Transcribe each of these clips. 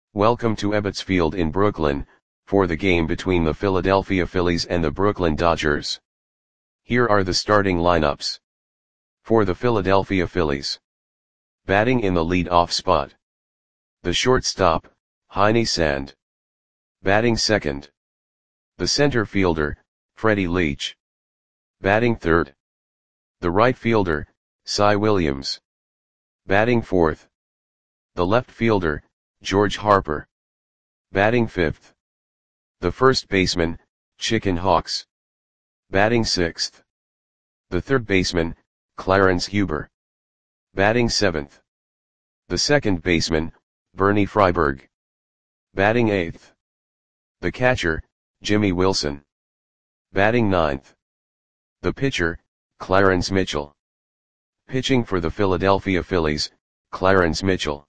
Welcome to Ebbets Field in Brooklyn, for the game between the Philadelphia Phillies and the Brooklyn Dodgers. Here are the starting lineups. For the Philadelphia Phillies. Batting in the lead-off spot. The shortstop, Heine Sand. Batting second. The center fielder, Freddie Leach. Batting third. The right fielder, Cy Williams. Batting fourth. The left fielder, George Harper. Batting fifth. The first baseman, Chicken Hawks. Batting sixth. The third baseman, Clarence Huber. Batting seventh. The second baseman, Bernie Freiberg. Batting eighth. The catcher, Jimmy Wilson. Batting ninth. The pitcher, Clarence Mitchell. Pitching for the Philadelphia Phillies, Clarence Mitchell.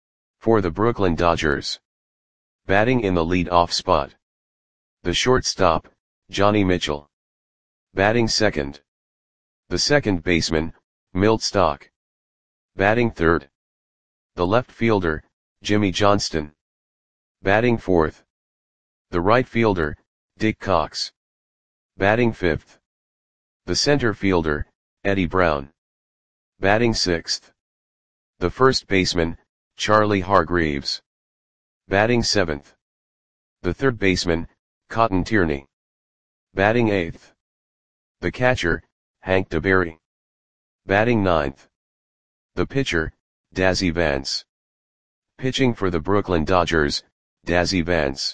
For the Brooklyn Dodgers. Batting in the lead-off spot. The shortstop, Johnny Mitchell. Batting second. The second baseman, Milt Stock. Batting third. The left fielder, Jimmy Johnston. Batting fourth. The right fielder, Dick Cox. Batting fifth. The center fielder, Eddie Brown. Batting sixth. The first baseman, Charlie Hargreaves. Batting seventh. The third baseman, Cotton Tierney. Batting eighth. The catcher, Hank DeBerry. Batting ninth. The pitcher, Dazzy Vance. Pitching for the Brooklyn Dodgers, Dazzy Vance.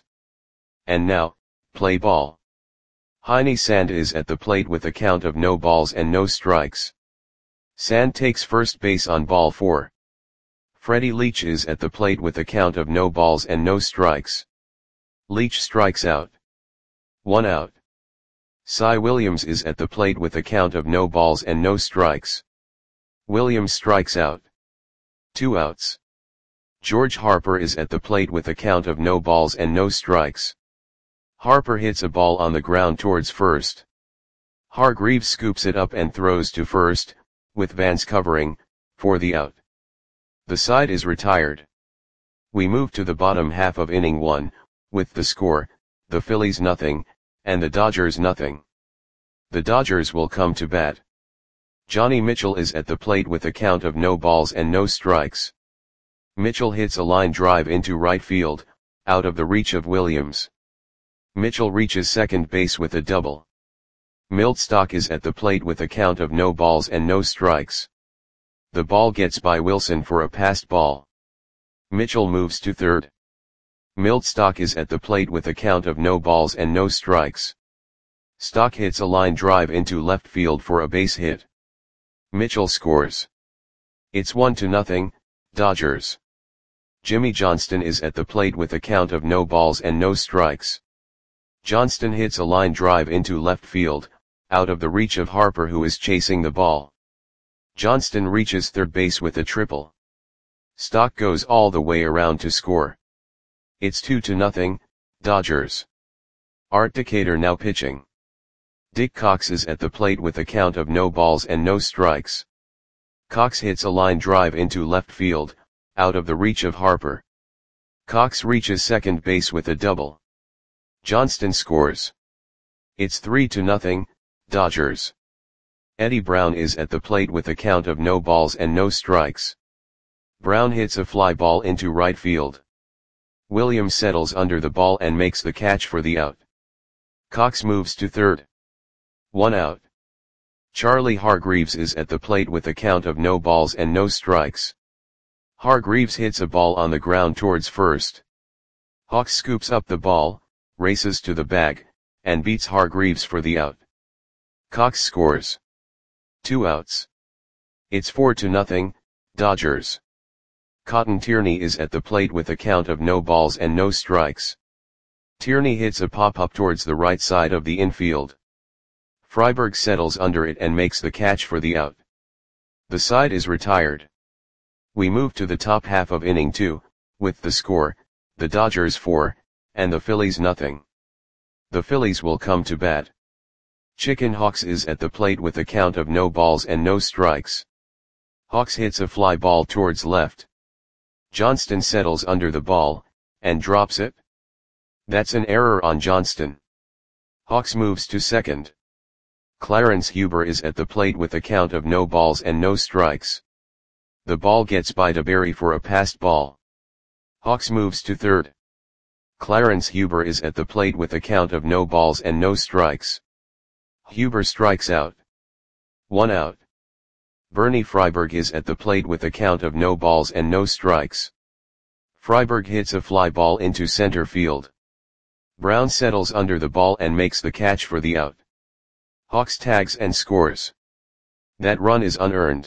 And now, play ball. Heine Sand is at the plate with a count of no balls and no strikes. Sand takes first base on ball 4. Freddie Leach is at the plate with a count of no balls and no strikes. Leach strikes out. 1 out. Cy Williams is at the plate with a count of no balls and no strikes. Williams strikes out. 2 outs. George Harper is at the plate with a count of no balls and no strikes. Harper hits a ball on the ground towards first. Hargreaves scoops it up and throws to first, with Vance covering, for the out. The side is retired. We move to the bottom half of inning 1, with the score, the Phillies nothing, and the Dodgers nothing. The Dodgers will come to bat. Johnny Mitchell is at the plate with a count of no balls and no strikes. Mitchell hits a line drive into right field, out of the reach of Williams. Mitchell reaches second base with a double. Milt Stock is at the plate with a count of no balls and no strikes. The ball gets by Wilson for a passed ball. Mitchell moves to third. Milt Stock is at the plate with a count of no balls and no strikes. Stock hits a line drive into left field for a base hit. Mitchell scores. It's 1-0, Dodgers. Jimmy Johnston is at the plate with a count of no balls and no strikes. Johnston hits a line drive into left field, out of the reach of Harper who is chasing the ball. Johnston reaches third base with a triple. Stock goes all the way around to score. It's 2-0, Dodgers. Art Decatur now pitching. Dick Cox is at the plate with a count of no balls and no strikes. Cox hits a line drive into left field, out of the reach of Harper. Cox reaches second base with a double. Johnston scores. It's 3-0, Dodgers. Eddie Brown is at the plate with a count of no balls and no strikes. Brown hits a fly ball into right field. Williams settles under the ball and makes the catch for the out. Cox moves to third. 1 out. Charlie Hargreaves is at the plate with a count of no balls and no strikes. Hargreaves hits a ball on the ground towards first. Hawks scoops up the ball, races to the bag, and beats Hargreaves for the out. Cox scores. 2 outs. It's 4-0, Dodgers. Cotton Tierney is at the plate with a count of no balls and no strikes. Tierney hits a pop-up towards the right side of the infield. Freiberg settles under it and makes the catch for the out. The side is retired. We move to the top half of inning 2, with the score, the Dodgers 4, and the Phillies nothing. The Phillies will come to bat. Chicken Hawks is at the plate with a count of no balls and no strikes. Hawks hits a fly ball towards left. Johnston settles under the ball, and drops it. That's an error on Johnston. Hawks moves to second. Clarence Huber is at the plate with a count of no balls and no strikes. The ball gets by DeBerry for a passed ball. Hawks moves to third. Clarence Huber is at the plate with a count of no balls and no strikes. Huber strikes out. 1 out. Bernie Freiberg is at the plate with a count of no balls and no strikes. Freiberg hits a fly ball into center field. Brown settles under the ball and makes the catch for the out. Hawks tags and scores. That run is unearned.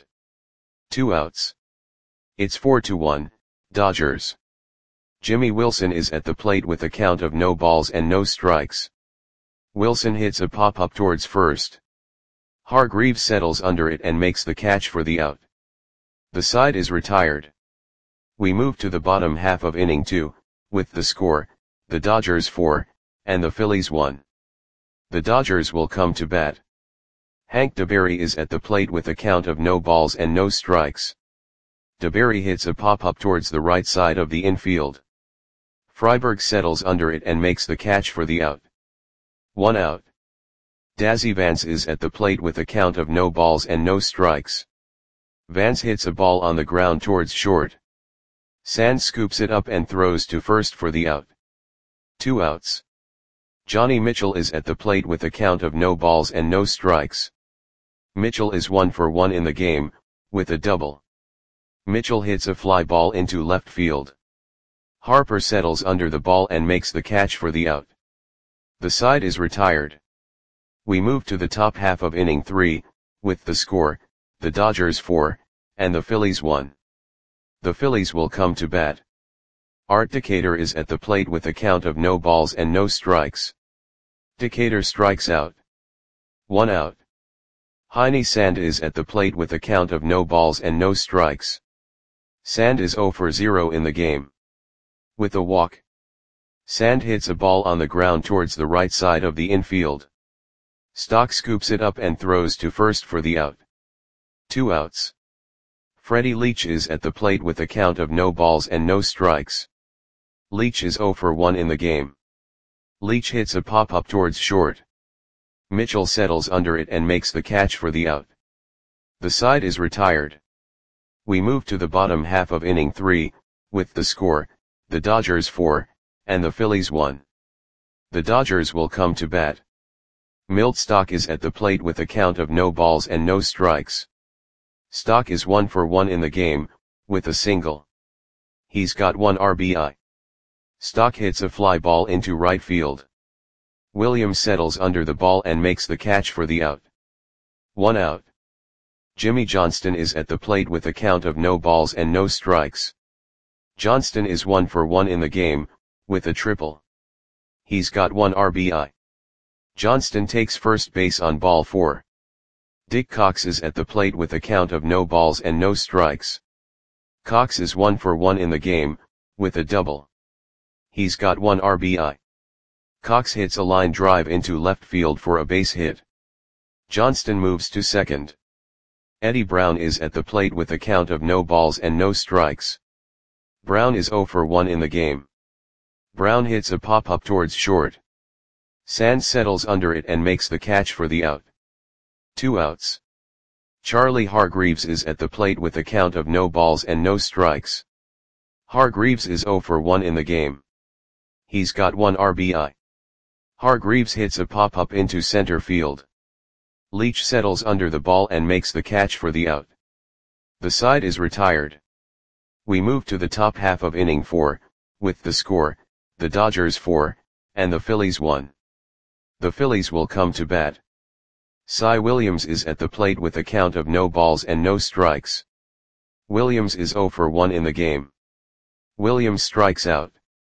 2 outs. It's 4-1, Dodgers. Jimmy Wilson is at the plate with a count of no balls and no strikes. Wilson hits a pop-up towards first. Hargreaves settles under it and makes the catch for the out. The side is retired. We move to the bottom half of inning 2, with the score, the Dodgers 4, and the Phillies 1. The Dodgers will come to bat. Hank DeBerry is at the plate with a count of no balls and no strikes. DeBerry hits a pop-up towards the right side of the infield. Freiberg settles under it and makes the catch for the out. 1 out. Dazzy Vance is at the plate with a count of no balls and no strikes. Vance hits a ball on the ground towards short. Sands scoops it up and throws to first for the out. 2 outs. Johnny Mitchell is at the plate with a count of no balls and no strikes. Mitchell is 1 for 1 in the game, with a double. Mitchell hits a fly ball into left field. Harper settles under the ball and makes the catch for the out. The side is retired. We move to the top half of inning 3, with the score, the Dodgers 4, and the Phillies 1. The Phillies will come to bat. Art Decatur is at the plate with a count of no balls and no strikes. Decatur strikes out. 1 out. Heine Sand is at the plate with a count of no balls and no strikes. Sand is 0 for 0 in the game. With a walk. Sand hits a ball on the ground towards the right side of the infield. Stock scoops it up and throws to first for the out. 2 outs. Freddie Leach is at the plate with a count of no balls and no strikes. Leach is 0 for 1 in the game. Leach hits a pop-up towards short. Mitchell settles under it and makes the catch for the out. The side is retired. We move to the bottom half of inning 3, with the score, the Dodgers 4, and the Phillies 1. The Dodgers will come to bat. Milt Stock is at the plate with a count of no balls and no strikes. Stock is 1 for 1 in the game, with a single. He's got 1 RBI. Stock hits a fly ball into right field. Williams settles under the ball and makes the catch for the out. 1 out. Jimmy Johnston is at the plate with a count of no balls and no strikes. Johnston is 1 for 1 in the game, with a triple. He's got 1 RBI. Johnston takes first base on ball 4. Dick Cox is at the plate with a count of no balls and no strikes. Cox is 1 for 1 in the game, with a double. He's got 1 RBI. Cox hits a line drive into left field for a base hit. Johnston moves to second. Eddie Brown is at the plate with a count of no balls and no strikes. Brown is 0 for 1 in the game. Brown hits a pop-up towards short. Sands settles under it and makes the catch for the out. 2 outs. Charlie Hargreaves is at the plate with a count of no balls and no strikes. Hargreaves is 0 for 1 in the game. He's got 1 RBI. Hargreaves hits a pop-up into center field. Leach settles under the ball and makes the catch for the out. The side is retired. We move to the top half of inning 4, with the score, the Dodgers 4, and the Phillies 1. The Phillies will come to bat. Cy Williams is at the plate with a count of no balls and no strikes. Williams is 0 for 1 in the game. Williams strikes out.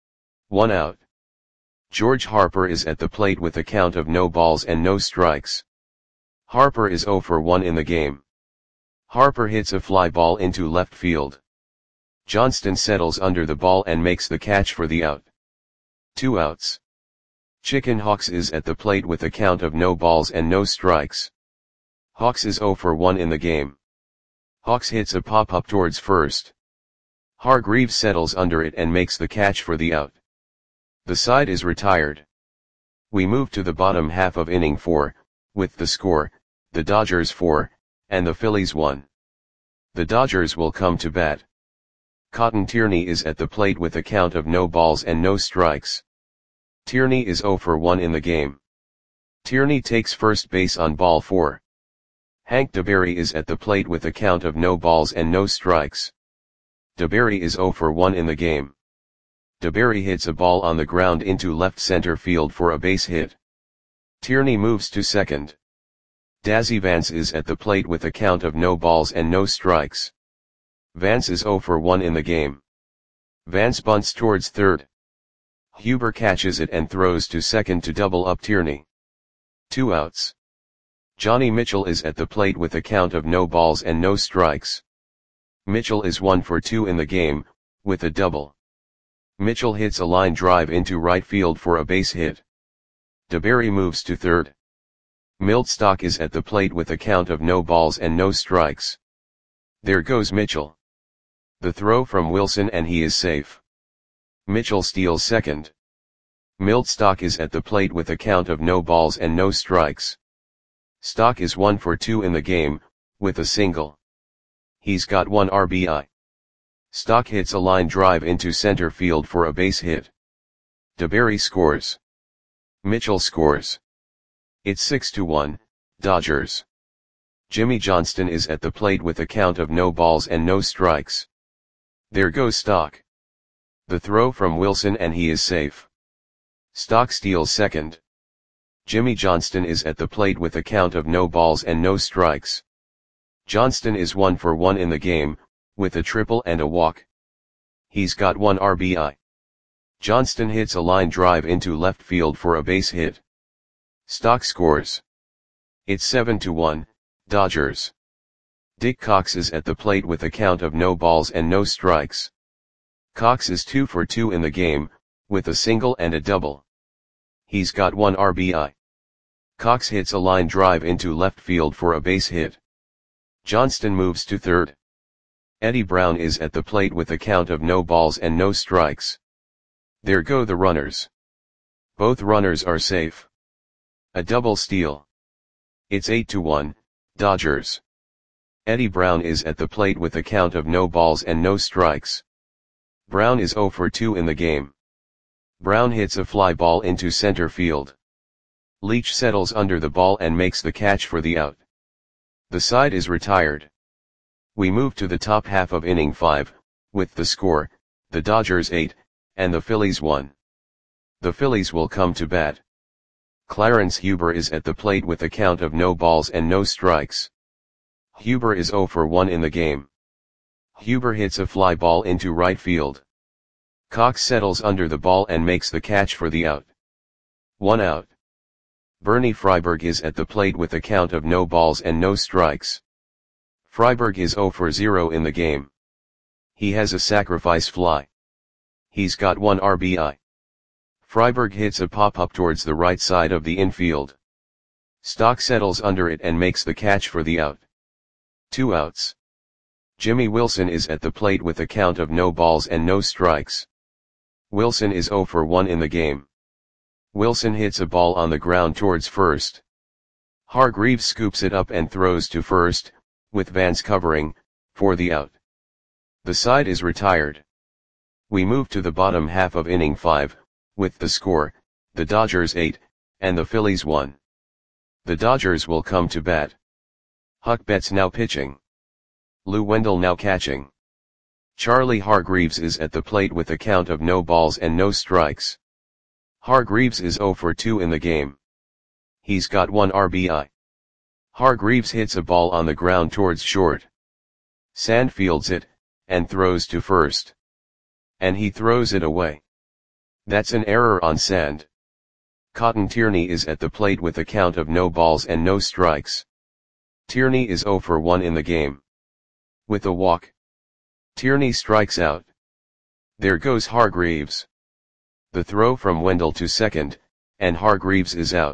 1 out. George Harper is at the plate with a count of no balls and no strikes. Harper is 0 for 1 in the game. Harper hits a fly ball into left field. Johnston settles under the ball and makes the catch for the out. 2 outs. Chicken Hawks is at the plate with a count of no balls and no strikes. Hawks is 0 for 1 in the game. Hawks hits a pop-up towards first. Hargreaves settles under it and makes the catch for the out. The side is retired. We move to the bottom half of inning 4, with the score, the Dodgers 4, and the Phillies 1. The Dodgers will come to bat. Cotton Tierney is at the plate with a count of no balls and no strikes. Tierney is 0 for 1 in the game. Tierney takes first base on ball 4. Hank DeBerry is at the plate with a count of no balls and no strikes. DeBerry is 0 for 1 in the game. DeBerry hits a ball on the ground into left center field for a base hit. Tierney moves to second. Dazzy Vance is at the plate with a count of no balls and no strikes. Vance is 0 for 1 in the game. Vance bunts towards third. Huber catches it and throws to second to double up Tierney. 2 outs. Johnny Mitchell is at the plate with a count of no balls and no strikes. Mitchell is 1 for 2 in the game, with a double. Mitchell hits a line drive into right field for a base hit. DeBerry moves to third. Miltstock is at the plate with a count of no balls and no strikes. There goes Mitchell. The throw from Wilson and he is safe. Mitchell steals second. Miltstock is at the plate with a count of no balls and no strikes. Stock is 1 for 2 in the game, with a single. He's got 1 RBI. Stock hits a line drive into center field for a base hit. DeBerry scores. Mitchell scores. It's 6-1, Dodgers. Jimmy Johnston is at the plate with a count of no balls and no strikes. There goes Stock. The throw from Wilson and he is safe. Stock steals second. Jimmy Johnston is at the plate with a count of no balls and no strikes. Johnston is 1 for 1 in the game, with a triple and a walk. He's got 1 RBI. Johnston hits a line drive into left field for a base hit. Stock scores. It's 7-1, Dodgers. Dick Cox is at the plate with a count of no balls and no strikes. Cox is 2 for 2 in the game, with a single and a double. He's got 1 RBI. Cox hits a line drive into left field for a base hit. Johnston moves to third. Eddie Brown is at the plate with a count of no balls and no strikes. There go the runners. Both runners are safe. A double steal. It's 8-1, Dodgers. Eddie Brown is at the plate with a count of no balls and no strikes. Brown is 0 for 2 in the game. Brown hits a fly ball into center field. Leach settles under the ball and makes the catch for the out. The side is retired. We move to the top half of inning 5, with the score, the Dodgers 8, and the Phillies 1. The Phillies will come to bat. Clarence Huber is at the plate with a count of no balls and no strikes. Huber is 0 for 1 in the game. Huber hits a fly ball into right field. Cox settles under the ball and makes the catch for the out. 1 out. Bernie Freiberg is at the plate with a count of no balls and no strikes. Freiberg is 0 for 0 in the game. He has a sacrifice fly. He's got 1 RBI. Freiberg hits a pop-up towards the right side of the infield. Stock settles under it and makes the catch for the out. 2 outs. Jimmy Wilson is at the plate with a count of no balls and no strikes. Wilson is 0 for 1 in the game. Wilson hits a ball on the ground towards first. Hargreaves scoops it up and throws to first, with Vance covering, for the out. The side is retired. We move to the bottom half of inning 5, with the score, the Dodgers 8, and the Phillies 1. The Dodgers will come to bat. Huck Betts now pitching. Lou Wendell now catching. Charlie Hargreaves is at the plate with a count of no balls and no strikes. Hargreaves is 0 for 2 in the game. He's got 1 RBI. Hargreaves hits a ball on the ground towards short. Sand fields it, and throws to first. And he throws it away. That's an error on Sand. Cotton Tierney is at the plate with a count of no balls and no strikes. Tierney is 0 for 1 in the game. With a walk. Tierney strikes out. There goes Hargreaves. The throw from Wendell to second, and Hargreaves is out.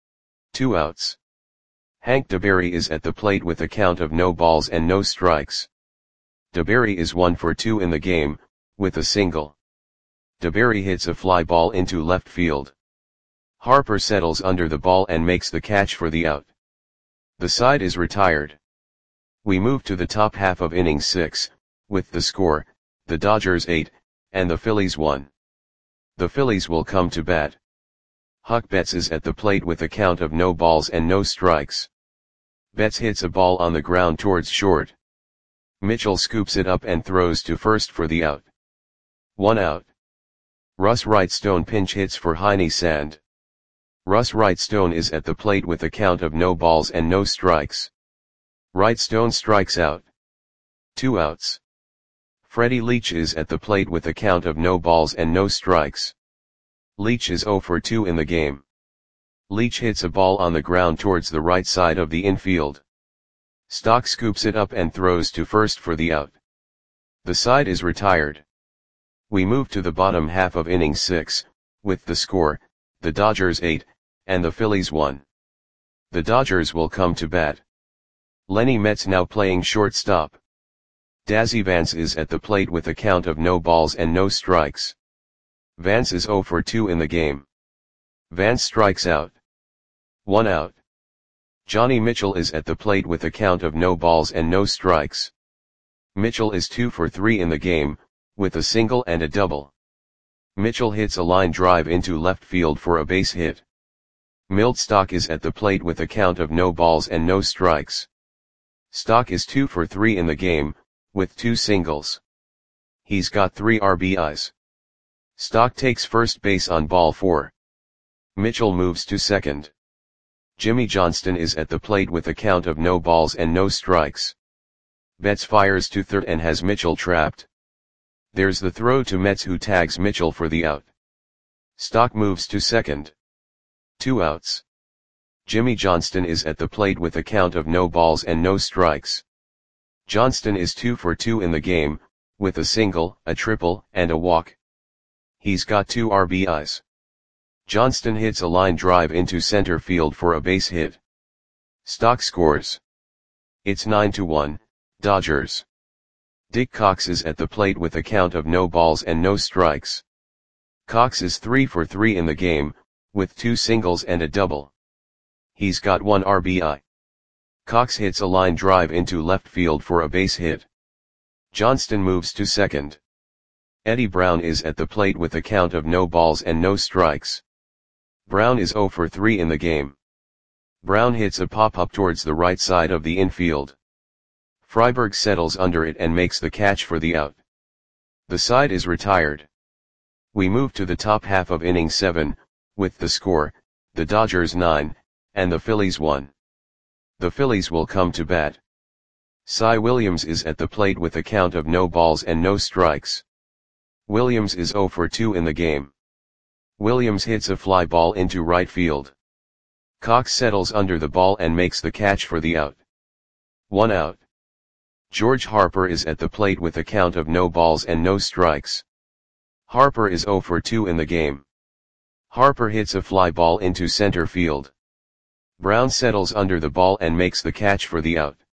2 outs. Hank DeBerry is at the plate with a count of no balls and no strikes. DeBerry is 1 for 2 in the game, with a single. DeBerry hits a fly ball into left field. Harper settles under the ball and makes the catch for the out. The side is retired. We move to the top half of inning 6, with the score, the Dodgers 8, and the Phillies 1. The Phillies will come to bat. Huck Betts is at the plate with a count of no balls and no strikes. Betts hits a ball on the ground towards short. Mitchell scoops it up and throws to first for the out. 1 out. Russ Wrightstone pinch hits for Heine Sand. Russ Wrightstone is at the plate with a count of no balls and no strikes. Wrightstone strikes out. 2 outs. Freddie Leach is at the plate with a count of no balls and no strikes. Leach is 0 for 2 in the game. Leach hits a ball on the ground towards the right side of the infield. Stock scoops it up and throws to first for the out. The side is retired. We move to the bottom half of inning 6, with the score, the Dodgers 8, and the Phillies 1. The Dodgers will come to bat. Lenny Metz now playing shortstop. Dazzy Vance is at the plate with a count of no balls and no strikes. Vance is 0 for 2 in the game. Vance strikes out. 1 out. Johnny Mitchell is at the plate with a count of no balls and no strikes. Mitchell is 2 for 3 in the game, with a single and a double. Mitchell hits a line drive into left field for a base hit. Milt Stock is at the plate with a count of no balls and no strikes. Stock is 2 for 3 in the game, with 2 singles. He's got 3 RBIs. Stock takes first base on ball 4. Mitchell moves to second. Jimmy Johnston is at the plate with a count of no balls and no strikes. Betts fires to third and has Mitchell trapped. There's the throw to Metz, who tags Mitchell for the out. Stock moves to second. 2 outs. Jimmy Johnston is at the plate with a count of no balls and no strikes. Johnston is 2 for 2 in the game, with a single, a triple, and a walk. He's got 2 RBIs. Johnston hits a line drive into center field for a base hit. Stock scores. It's 9-1, Dodgers. Dick Cox is at the plate with a count of no balls and no strikes. Cox is 3 for 3 in the game, with 2 singles and a double. He's got 1 RBI. Cox hits a line drive into left field for a base hit. Johnston moves to second. Eddie Brown is at the plate with a count of no balls and no strikes. Brown is 0 for 3 in the game. Brown hits a pop-up towards the right side of the infield. Freiberg settles under it and makes the catch for the out. The side is retired. We move to the top half of inning 7, with the score, the Dodgers 9, and the Phillies 1. The Phillies will come to bat. Cy Williams is at the plate with a count of no balls and no strikes. Williams is 0 for 2 in the game. Williams hits a fly ball into right field. Cox settles under the ball and makes the catch for the out. 1 out. George Harper is at the plate with a count of no balls and no strikes. Harper is 0 for 2 in the game. Harper hits a fly ball into center field. Brown settles under the ball and makes the catch for the out.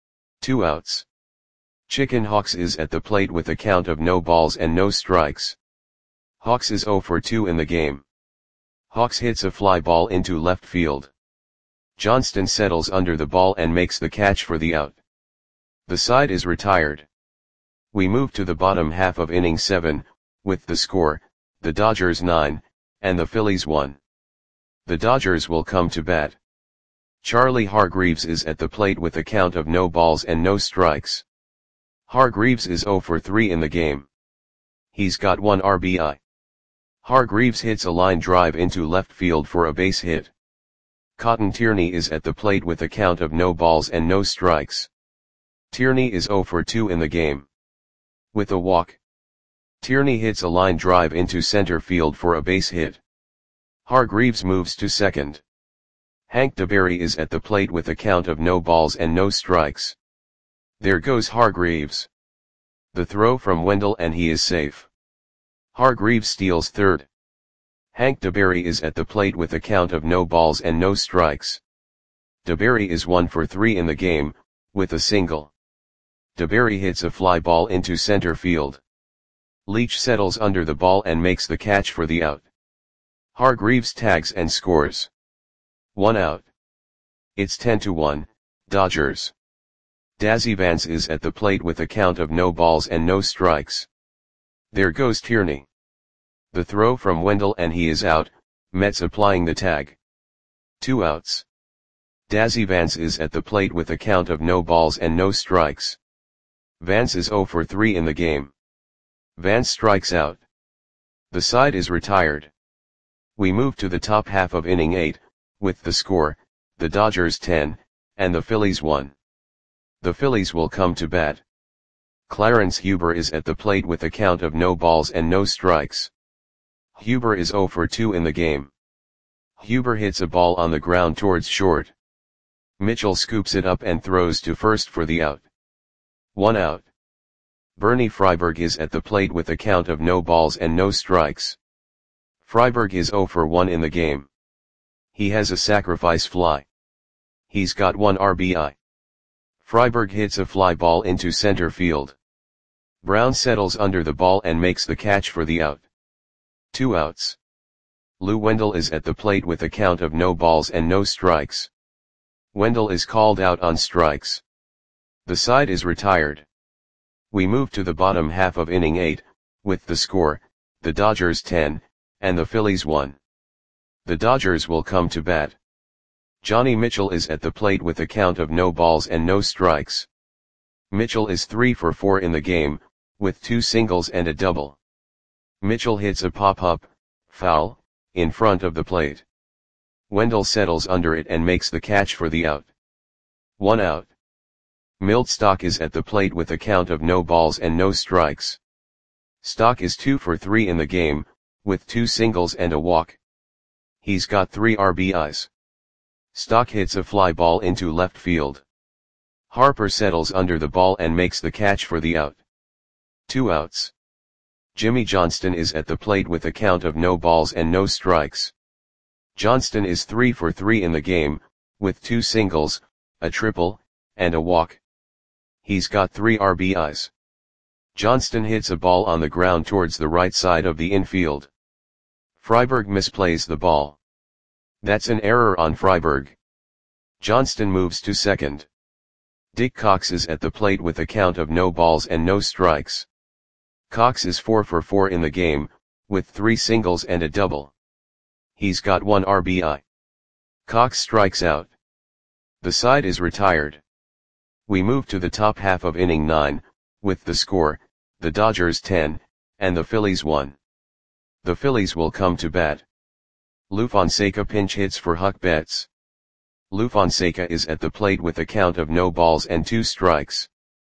2 outs. Chicken Hawks is at the plate with a count of no balls and no strikes. Hawks is 0 for 2 in the game. Hawks hits a fly ball into left field. Johnston settles under the ball and makes the catch for the out. The side is retired. We move to the bottom half of inning 7, with the score, the Dodgers 9, and the Phillies 1. The Dodgers will come to bat. Charlie Hargreaves is at the plate with a count of no balls and no strikes. Hargreaves is 0 for 3 in the game. He's got 1 RBI. Hargreaves hits a line drive into left field for a base hit. Cotton Tierney is at the plate with a count of no balls and no strikes. Tierney is 0 for 2 in the game. With a walk. Tierney hits a line drive into center field for a base hit. Hargreaves moves to second. Hank DeBerry is at the plate with a count of no balls and no strikes. There goes Hargreaves. The throw from Wendell and he is safe. Hargreaves steals third. Hank DeBerry is at the plate with a count of no balls and no strikes. DeBerry is 1 for 3 in the game, with a single. DeBerry hits a fly ball into center field. Leach settles under the ball and makes the catch for the out. Hargreaves tags and scores. 1 out. It's 10-1, Dodgers. Dazzy Vance is at the plate with a count of no balls and no strikes. There goes Tierney. The throw from Wendell and he is out, Mets applying the tag. 2 outs. Dazzy Vance is at the plate with a count of no balls and no strikes. Vance is 0 for 3 in the game. Vance strikes out. The side is retired. We move to the top half of inning 8, with the score, the Dodgers 10, and the Phillies 1. The Phillies will come to bat. Clarence Huber is at the plate with a count of no balls and no strikes. Huber is 0 for 2 in the game. Huber hits a ball on the ground towards short. Mitchell scoops it up and throws to first for the out. 1 out. Bernie Freiberg is at the plate with a count of no balls and no strikes. Freiberg is 0 for 1 in the game. He has a sacrifice fly. He's got 1 RBI. Freiberg hits a fly ball into center field. Brown settles under the ball and makes the catch for the out. 2 outs. Lou Wendell is at the plate with a count of no balls and no strikes. Wendell is called out on strikes. The side is retired. We move to the bottom half of inning 8, with the score, the Dodgers 10, and the Phillies 1. The Dodgers will come to bat. Johnny Mitchell is at the plate with a count of no balls and no strikes. Mitchell is 3 for 4 in the game, with 2 singles and a double. Mitchell hits a pop-up, foul, in front of the plate. Wendell settles under it and makes the catch for the out. 1 out. Milt Stock is at the plate with a count of no balls and no strikes. Stock is 2 for 3 in the game, with 2 singles and a walk. He's got 3 RBIs. Stock hits a fly ball into left field. Harper settles under the ball and makes the catch for the out. 2 outs. Jimmy Johnston is at the plate with a count of no balls and no strikes. Johnston is 3 for 3 in the game, with 2 singles, a triple, and a walk. He's got 3 RBIs. Johnston hits a ball on the ground towards the right side of the infield. Freiberg misplays the ball. That's an error on Freiberg. Johnston moves to second. Dick Cox is at the plate with a count of no balls and no strikes. Cox is 4 for 4 in the game, with 3 singles and a double. He's got 1 RBI. Cox strikes out. The side is retired. We move to the top half of inning 9, with the score, the Dodgers 10, and the Phillies 1. The Phillies will come to bat. Lou Fonseca pinch hits for Huck Betts. Lou Fonseca is at the plate with a count of no balls and 2 strikes.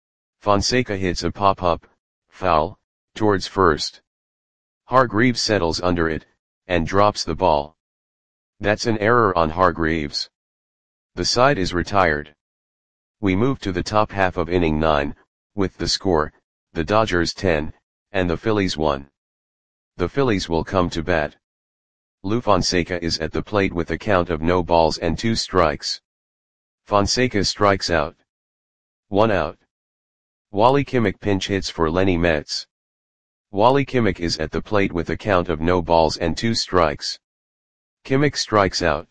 Fonseca hits a pop-up, foul, towards first. Hargreaves settles under it, and drops the ball. That's an error on Hargreaves. The side is retired. We move to the top half of inning 9, with the score, the Dodgers 10, and the Phillies 1. The Phillies will come to bat. Lou Fonseca is at the plate with a count of no balls and 2 strikes. Fonseca strikes out. 1 out. Wally Kimmich pinch hits for Lenny Metz. Wally Kimmich is at the plate with a count of no balls and 2 strikes. Kimmich strikes out.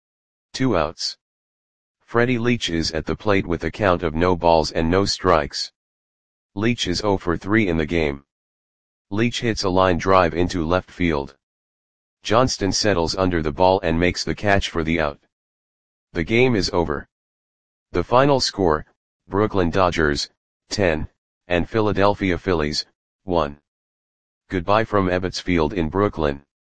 2 outs. Freddie Leach is at the plate with a count of no balls and no strikes. Leach is 0 for 3 in the game. Leach hits a line drive into left field. Johnston settles under the ball and makes the catch for the out. The game is over. The final score, Brooklyn Dodgers, 10, and Philadelphia Phillies, 1. Goodbye from Ebbets Field in Brooklyn.